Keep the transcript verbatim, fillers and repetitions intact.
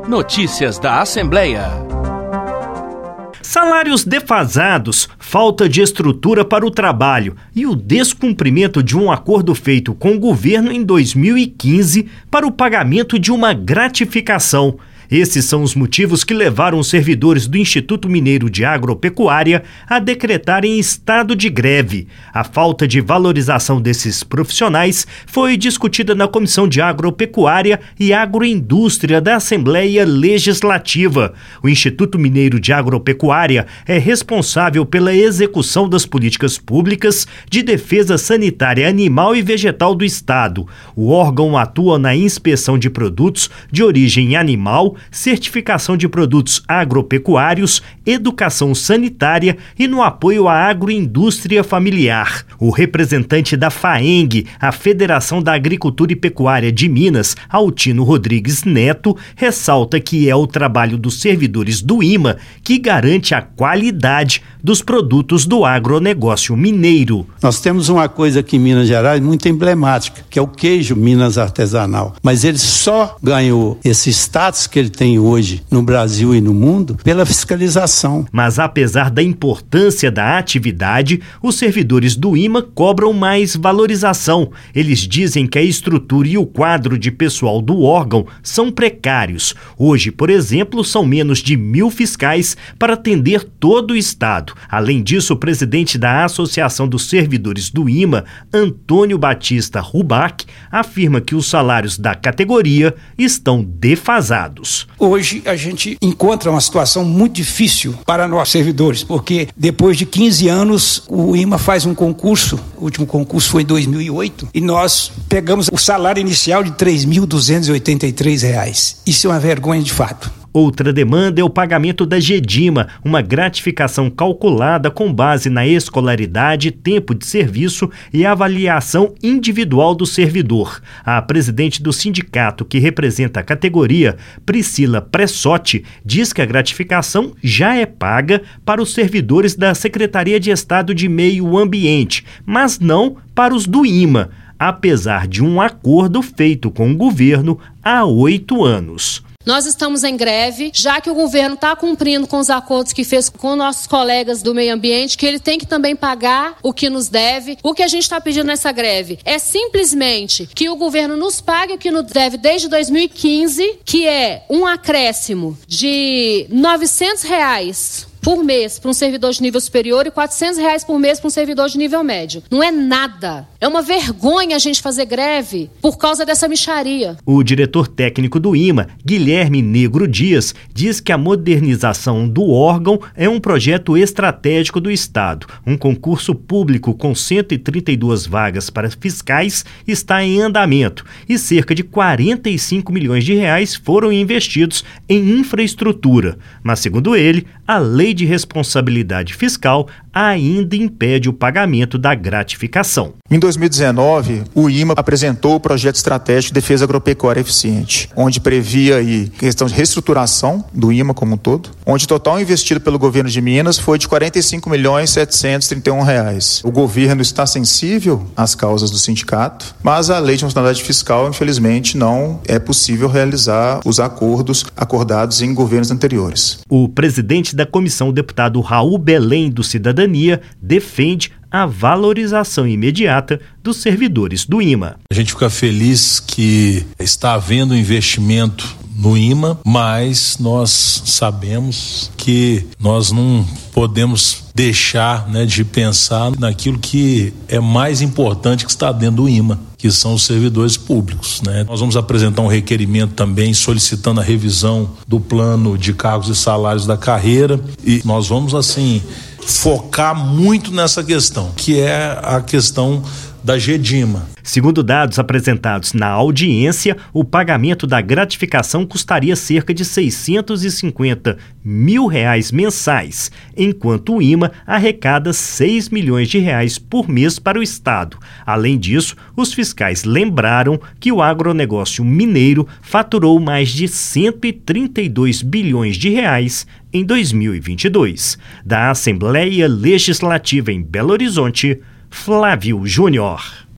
Notícias da Assembleia. Salários defasados, falta de estrutura para o trabalho e o descumprimento de um acordo feito com o governo em dois mil e quinze para o pagamento de uma gratificação. Esses são os motivos que levaram os servidores do Instituto Mineiro de Agropecuária a decretarem estado de greve. A falta de valorização desses profissionais foi discutida na Comissão de Agropecuária e Agroindústria da Assembleia Legislativa. O Instituto Mineiro de Agropecuária é responsável pela execução das políticas públicas de defesa sanitária animal e vegetal do Estado. O órgão atua na inspeção de produtos de origem animal, certificação de produtos agropecuários, educação sanitária e no apoio à agroindústria familiar. O representante da FAENG, a Federação da Agricultura e Pecuária de Minas, Altino Rodrigues Neto, ressalta que é o trabalho dos servidores do I M A que garante a qualidade dos produtos do agronegócio mineiro. Nós temos uma coisa aqui em Minas Gerais muito emblemática, que é o queijo Minas artesanal. Mas ele só ganhou esse status que ele tem hoje no Brasil e no mundo pela fiscalização. Mas apesar da importância da atividade, os servidores do I M A cobram mais valorização. Eles dizem que a estrutura e o quadro de pessoal do órgão são precários. Hoje, por exemplo, são menos de mil fiscais para atender todo o estado. Além disso, o presidente da Associação dos Servidores do I M A, Antônio Batista Rubac, afirma que os salários da categoria estão defasados. Hoje a gente encontra uma situação muito difícil para nós servidores, porque depois de quinze anos o I M A faz um concurso, o último concurso foi em dois mil e oito, e nós pegamos o salário inicial de três mil duzentos e oitenta e três reais. Isso é uma vergonha de fato. Outra demanda é o pagamento da GEDIMA, uma gratificação calculada com base na escolaridade, tempo de serviço e avaliação individual do servidor. A presidente do sindicato que representa a categoria, Priscila Pressotti, diz que a gratificação já é paga para os servidores da Secretaria de Estado de Meio Ambiente, mas não para os do I M A, apesar de um acordo feito com o governo há oito anos. Nós estamos em greve, já que o governo está cumprindo com os acordos que fez com nossos colegas do meio ambiente, que ele tem que também pagar o que nos deve. O que a gente está pedindo nessa greve é simplesmente que o governo nos pague o que nos deve desde dois mil e quinze, que é um acréscimo de novecentos reais por mês para um servidor de nível superior e quatrocentos reais por mês para um servidor de nível médio. Não é nada. É uma vergonha a gente fazer greve por causa dessa mixaria. O diretor técnico do I M A, Guilherme Negro Dias, diz que a modernização do órgão é um projeto estratégico do Estado. Um concurso público com cento e trinta e duas vagas para fiscais está em andamento e cerca de quarenta e cinco milhões de reais foram investidos em infraestrutura. Mas, segundo ele, a lei de responsabilidade fiscal ainda impede o pagamento da gratificação. Em dois mil e dezenove, o I M A apresentou o projeto estratégico de defesa agropecuária eficiente, onde previa aí questão de reestruturação do I M A como um todo, onde o total investido pelo governo de Minas foi de quarenta e cinco milhões setecentos e trinta e um reais. O governo está sensível às causas do sindicato, mas a lei de responsabilidade fiscal, infelizmente, não é possível realizar os acordos acordados em governos anteriores. O presidente da comissão, o deputado Raul Belém do Cidadania, defende a valorização imediata dos servidores do I M A. A gente fica feliz que está havendo investimento no I M A, mas nós sabemos que nós não podemos deixar, né, de pensar naquilo que é mais importante que está dentro do I M A, que são os servidores públicos, né? Nós vamos apresentar um requerimento também solicitando a revisão do plano de cargos e salários da carreira e nós vamos, assim, focar muito nessa questão, que é a questão da GEDIMA. Segundo dados apresentados na audiência, o pagamento da gratificação custaria cerca de seiscentos e cinquenta mil reais mensais, enquanto o I M A arrecada seis milhões de reais por mês para o Estado. Além disso, os fiscais lembraram que o agronegócio mineiro faturou mais de cento e trinta e dois bilhões de reais em dois mil e vinte e dois. Da Assembleia Legislativa em Belo Horizonte, Flávio Júnior.